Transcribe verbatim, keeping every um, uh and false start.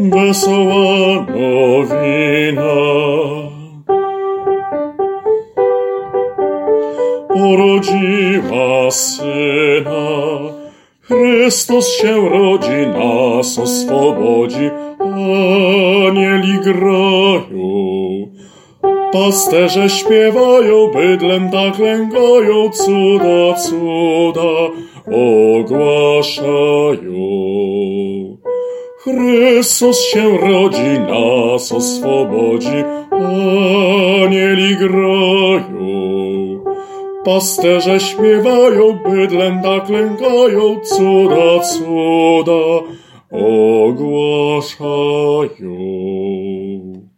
wesoła nowina. Urodziła Syna, Chrystus się rodzi, nas oswobodzi, anieli grają. Pasterze śpiewają, bydlem tak lękają, cuda, cuda ogłaszają. Chrystus się rodzi, nas oswobodzi, anieli grają. Pasterze śpiewają, bydlem tak lękają, cuda, cuda ogłaszają.